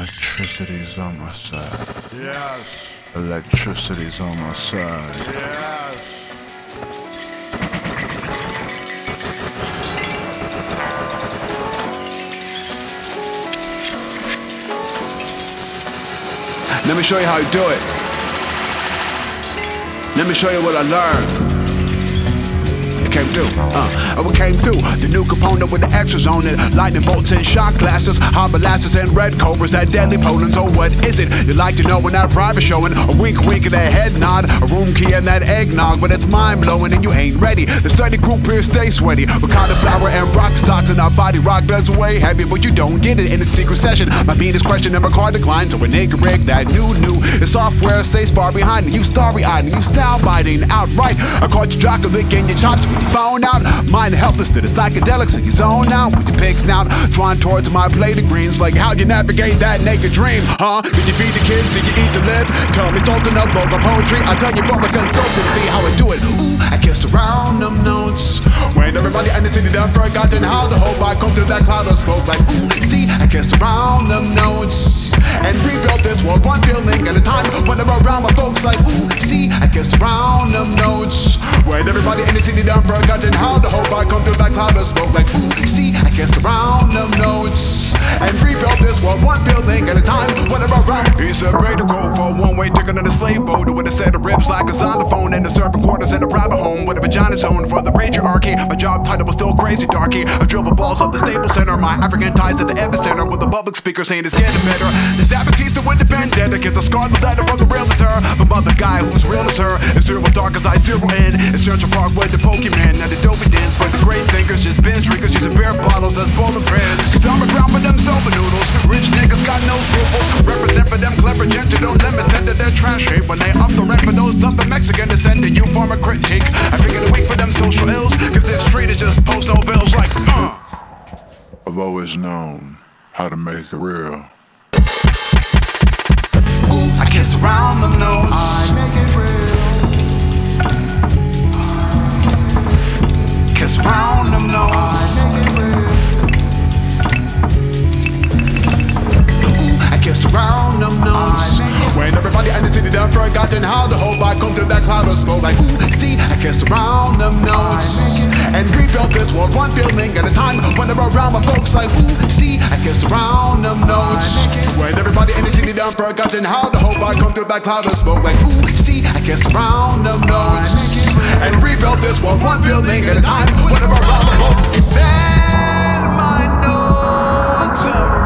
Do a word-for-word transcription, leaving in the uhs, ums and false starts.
Electricity's on my side. Yes. Electricity's on my side. Yes. Let me show you how to do it. Let me show you what I learned. Came through, uh, I came through. The new component with the extras on it. Lightning bolts and shot glasses, hot molasses and red cobras, that deadly potent. So what is it you like to know when that private showing? A wink wink and a head nod, a room key and that eggnog. But it's mind blowing and you ain't ready. The study group here stay sweaty. With cauliflower and rock stocks in our body. Rock blood's way heavy, but you don't get it in a secret session. My beat is question and my card declined to a naked rig that new new. The software stays far behind me. You starry eyed and you style biting outright. I caught you jock licking your chops. Phone out, mind helpless to the psychedelics in your zone now. With your pig snout drawn towards my plate of greens. Like how'd you navigate that naked dream, huh? Did you feed the kids? Did you eat to live? Tell me something of vocal poetry. I'll tell you from a consultant fee how I do it. Ooh, I kissed around them notes when everybody in the city done forgotten how the whole vibe come through that cloud of smoke. Like ooh, see, I kissed around them notes and rebuilt this world one feeling at a time. When I'm around my folks like ooh, see, I kissed around them notes when everybody in the city done forgotten how the whole vibe come through that cloud of smoke. Like ooh, see, I kissed around them notes and rebuilt this world one feeling at a time. When I'm around, he separated code for a one-way ticket on a slave boat with a set of ribs like a xylophone and a serpent quarters in a private home with a vagina zone for the patriarchy. My job title was still crazy darky. I dribble balls up the Staples Center. My African ties at the epicenter with the public speaker saying it's getting better. The Zapatista with the vendetta gets a scarlet letter from the realtor. From other guy who's real as her. It's zero dark as I zero in. It's Central Park with the Pokemon and the dopey dance for the great thinkers. Just binge drinkers using beer bottles that's full of friends. Stomach ground for them soba noodles. Rich niggas got no scruples. Represent for them clever gents who don't limits into their trash heap. When they up the rent for those of the Mexican descent and you form a critique. I figure to wait for them social ills, cause this street is just postal bills like uh. I've always known how to make it real. Ooh, I kissed around them notes. I make it real. Kiss around them notes. I make it real. Ooh, I kissed around them notes. When everybody in the city done forgotten how the whole vibe come through that cloud of smoke. Like ooh, see, I kissed around them notes and rebuilt this world one feeling at a time. When they're around my folks like ooh, see, I kissed around them notes. When everybody in the city done forgotten how the whole vibe come through that cloud of smoke. Like ooh, see, I kissed around them notes and rebuilt this world one feeling at a time. When they're around my folks, then my notes are